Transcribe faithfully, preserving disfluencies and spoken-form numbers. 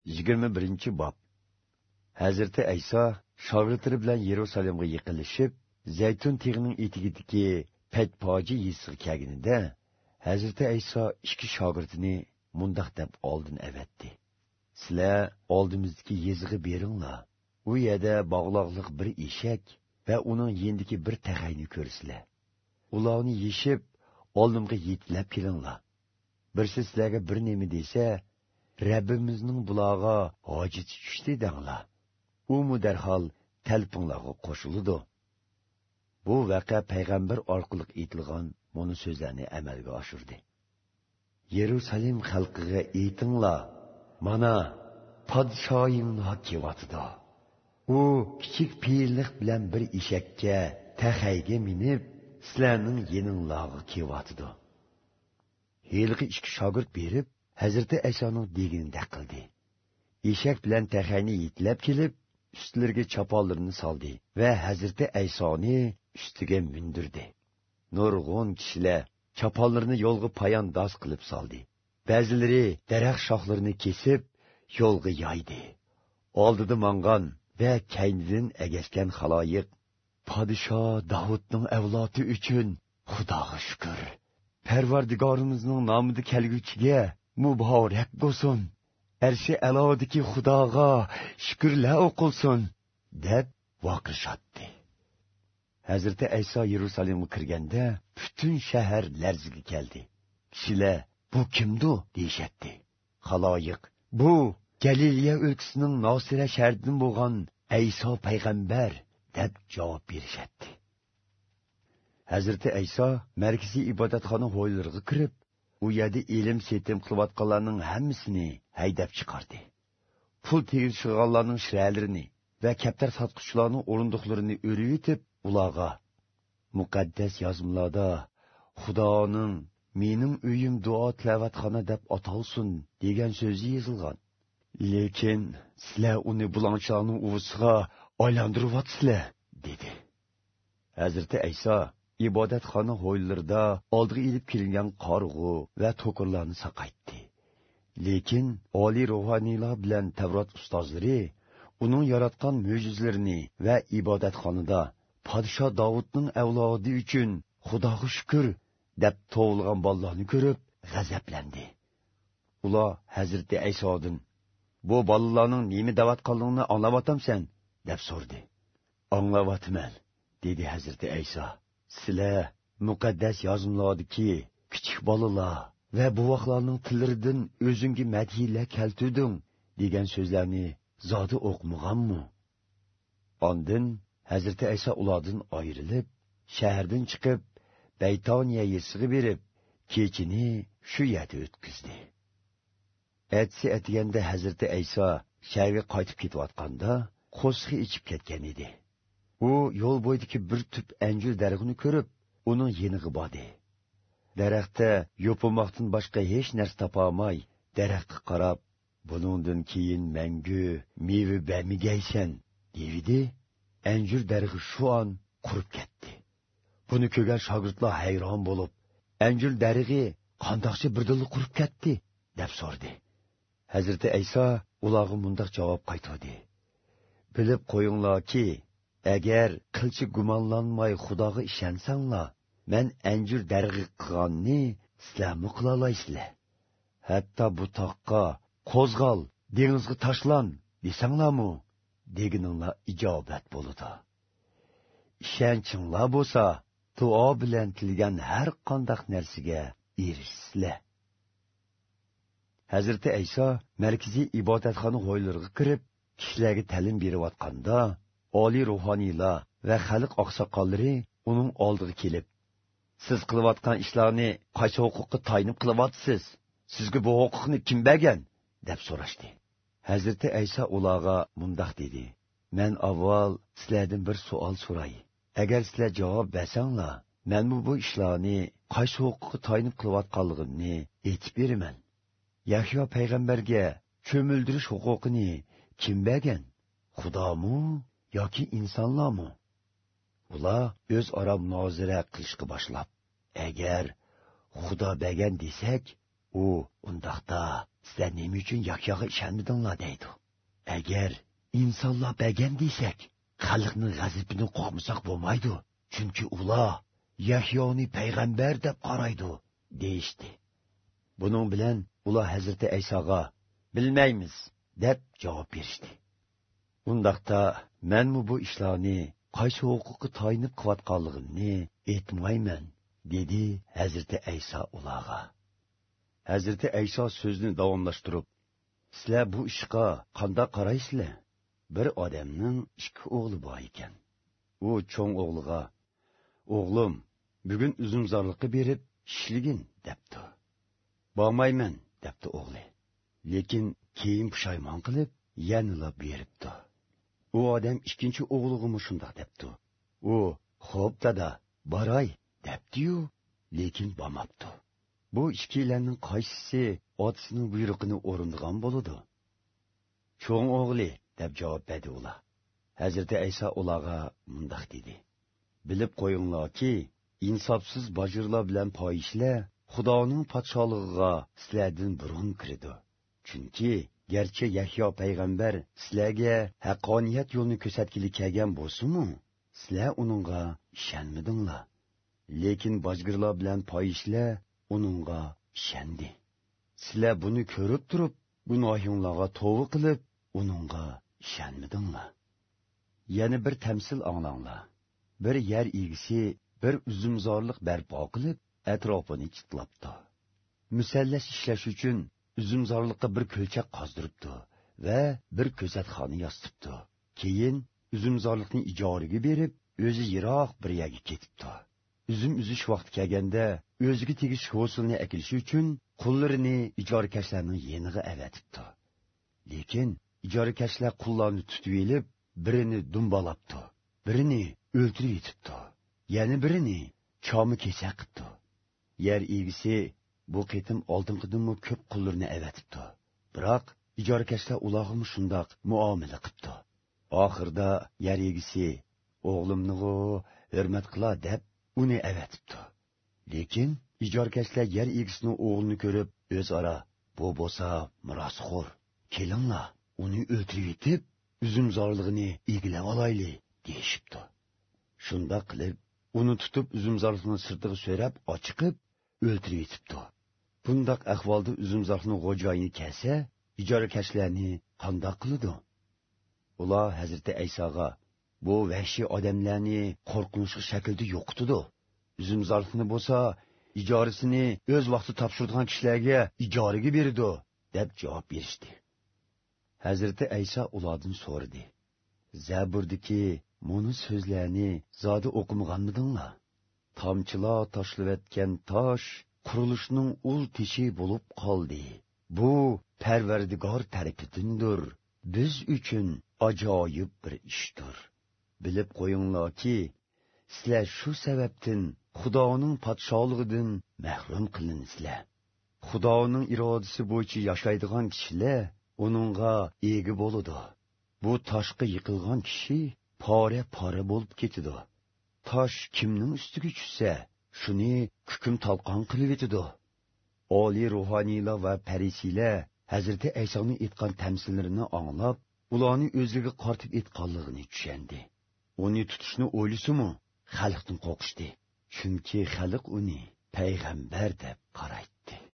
yigirma birinchi bob. Hazreti Ayso shogirdlari bilan Yerusalimga yiqilishib, Zaytun tig'ining etigidagi Patpoji yesiga kelganida, Hazreti Ayso ikki shogirdini mundaq deb oldin avatdi. Sizlar oldimizdagi yeziga beringlar. U yerda bog'loqliq bir eshak va uning yendiki bir taxayni ko'rsizlar. Ularni yeshib, oldimga yetlab kelinglar. Bir sizlarga bir nima desa, Rabbimizning bularga hojati tushdi denglar. U mu darhol talpinglarga qo'shiladi. Bu vaqa payg'ambar orqali aytilgan mana so'zlarni amalga oshirdi. Yerusalim xalqiga aytinglar, mana podshoyinglar kelyapti. U kichik piyillik bilan bir eshakka taxayga minib, sizlarning yeninglarga kelyapti. Helqi ikki shogird berib, Hazreti Aysoning deganini qildi. Eshak bilan taxayni yetlab kelib, ustlariga choponlarini soldi va Hazreti Aysoni ustiga mindirdi. Nurg'un kishilar choponlarini yo'lga poyandoz qilib soldi. Ba'zilari daraxt shoxlarini kesib, yo'lga yoydi. Oldida mangan va kaynidan agashgan xaloyiq, podsho Davudning avlodi uchun Xudoga shukr. Parvardigorimizning nomida kelguchiga muborak bo'lsin. Arshi alodiki Xudoga shukrlar o'qilsin deb vaqirishdi. Hazreti Ayso Yerusalimga kirganda butun shahar larziga keldi. Kishilar bu kimdi deyishdi. Xaloyiq bu Galiliya o'lkasining Nosira shahridan bo'lgan Ayso payg'ambar deb javob berishdi. Hazreti Ayso markaziy ibodatxona hovlilariga kirib, u yerda ilm setim qilayotganlarning hammasini haydab chiqardi. Pul tegishganlarning shiralarini va kaptar sotquchilarning o'rindiqlarini o'rib yetib, ularga muqaddas yozmalarda Xudoning mening uyim duo tilovatxona deb atalsin degan so'zi yozilgan. Lekin sizlar uni bulanchilarning uvisiga aylantiryapsizlar dedi. Hazreti Ayso ibodatxona hovlilarida oldiga ilib kelingan qarg'u va to'qirlarni saqaytdi. Lekin oliy ruhoniylar bilan Tavrat ustozlari uning yaratgan mo'jizalarini va ibodatxonada podsho Davudning avlodi uchun Xudoga shukr deb to'g'ilgan bolalarni ko'rib g'azablandi. Ular Hazreti Aysodan bu bolalarning nima davatqanligini anglayotamsan deb so'rdi. Anglayapman dedi Hazreti Ayso. Sizlar muqaddas yozmalardagi kichik bolalar va buvoqlarning tillaridan o'zingga madhiylar keltirding degan so'zlarni zodi o'qimaganmi? Ondan Hazreti Ayso ulardan ayrilib, shahardan chiqib, Baytoniya yesiga berib, kechini shu yerda o'tkazdi. Etsi etganda Hazreti Ayso shaharga qaytib ketayotganda, qo'sqi ichib ketgan edi. U yo'l bo'yidagi bir tup anjir daraxtini ko'rib, uning yeniga bordi. Daraxtda yopilmoqdan boshqa hech narsa topolmay, daraxtga qarab, buningdan keyin mangu meva bermagaysan dedi. Anjir daraxti shu an qurib ketdi. Buni ko'rgan shogirdlar hayron bo'lib, anjir daraxti qandoqcha birdilla qurib ketdi deb so'radi. Hazreti Ayso ularga mundaq javob qaytardi. Bilib qo'yinglarki, agar qilchi gumonlanmay Xudoga ishonsanglar, men anjir daraxti qilganni sizlarmi qila olasizlar? Hatto bu toqqa qo'zg'al, dengizga tashlan desanglarmi, deganinglar ijobat bo'ladi. Ishonchinglar bo'lsa, duo bilan tilgan har qanday narsaga erishsizlar. Hazreti Ayso markaziy ibodatxona hovlilariga kirib, kishilarga ta'lim berayotganda, oliy ruhoniylar va xalq oqsoqollari uning oldiga kelib, siz qilayotgan ishlarni qaysi huquqqa tayanib qilyapsiz? Sizga bu huquqni kim bergan? deb so'rashdi. Hazreti Ayso ularga mundaq dedi: Men avval sizlardan bir savol so'ray. Agar sizlar javob bersanglar, men bu ishlarni qaysi huquqqa tayanib qilayotganligimni aytib beraman. Yahyo payg'ambarga cho'mildirish huquqini kim bergan? Xudomi yoki insonlarmi? Ular o'z aro munozara qilishga boshlab, agar Xudo bergan desak, u undaqda sizlar nima uchun yakyog'i ishonmadinglar deydi. Agar insonlar bagan desak, xalqning g'azabini qo'rqmasak bo'lmaydi. Chunki ular Yahyoni payg'ambar deb qaraydi, deyishdi. Buning bilan ular Hazrati Aysoga bilmaymiz deb javob berishdi. Undaqda menmi bu ishlarni qaysi huquqqa tayinib qilayotganligimni aytmayman, dedi Hazrati Ayso ularga. Hazrati Ayso so'zni davomlashtirib, sizlar bu ishga qanday qaraysizlar? Bir odamning ikki o'g'li bor ekan. U cho'ng o'g'liga, "O'g'lim, bugun uzumzorlikqa berib ishligin" debdi. "Bormayman" debdi o'g'li. Lekin keyin pushaymon qilib, yanilab beribdi. U odam ikkinchi o'g'liga shunday debdi. U, "Xo'p dada, boray" debdi-yu, lekin bormabdi. Bu ikkilarning qaysisi otasining buyrug'ini o'rindigan bo'ladi? "Cho'ng o'g'li" deb javob berdi ular. Hazrati Ayso ularga mundaq dedi: "Bilib qo'yinglarki, insofsiz bajirlar bilan poyishlar Xudoning podshohligiga sizlardan burun kiradi. Chunki garchi Yahyo payg'ambar sizlarga haqqoniyat yo'lini ko'rsatgili kelgan bo'lsa-mu, sizlar uningga ishonmadinglar. Lekin bajirlar bilan poyishlar uningga ishondi. Sizlar buni ko'rib turib, gunohinglarga tavba qilib, uningga ishonmadinglar." Yana bir tamsil anglanglar. Bir yer egisi bir uzumzorlik barpo qilib, atrofini chitlabdi. Musallas ishlash uchun uzumzorlikqa bir ko'lchak qozdiribdi va bir ko'zatxona yostibdi. Keyin uzumzorlikni ijaraga berib, o'zi yiroq bir yerga ketibdi. Uzum uzish vaqti kelganda, o'ziga tegish hosilni akilish uchun qullarini ijorakashlarning yeniga avatibdi. Lekin ijorakashlar qullarni tutib elib, birini dumbalabdi, birini o'ltirib yetibdi, yana birini chomi kesak qildi. Yer egisi bu qitim oldingidanmi ko'p qullarni avatibdi. Biroq ijorakashlar ularga shundoq muomala qildi. Oxirda yer egisi "O'g'limni hurmat qila" deb uni avatibdi. Lekin ijorakashlar yer egisining o'g'lini ko'rib, o'zaro "Bu bo'lsa mirosxo'r, kelinglar, uni o'ltirib yetib, uzumzorligini egilab olayli" deyishibdi. Shunda qilib, uni tutib uzumzorlikning sirtiga so'rab ochiqib, o'ltirib yetibdi. Bundoq ahvolda uzumzorlikning xo'jayini kelsa, ijorakashlarni qanday qiladi? Ular Hazrati Aysoga "Bu vahshiy odamlarni qo'rqinchli shaklda yo'qitdi. Uzumzorlikni bo'lsa, ijorasini o'z vaqti topshirgan kishilarga ijaraga berdi" deb javob berishdi. Hazrati Ayso ulardan so'radi: "Zaburdagi Muni so'zlarni zodi o'qimaganmidinglar? Tomchilar tashlavatgan tosh qurilishning ul tishi bo'lib qoldi. Bu Parvardigor tarafidandir. Biz uchun ajoyib bir ishdir. Bilib qo'yinglarki, sizlar shu sababdan Xudoning podshohligidan mahrum qilinsizlar. Xudoning irodasi bo'yicha yashaydigan kishilar uningga ega bo'ladi. Bu toshga yiqilgan kishi pora-pora bo'lib ketadi. Tosh kimning ustiga tushsa, shuni hukm talqon qilib etadi." Oliy ruhoniylar va parisiylar Hazrati Aysoning aytgan tamsillarini anglab, ularni o'ziga qartib aytganligini tushundi. Uni tutishni o'ylasimi, xalqdan qo'rqishdi. Chunki xalq uni payg'ambar deb qaraydi.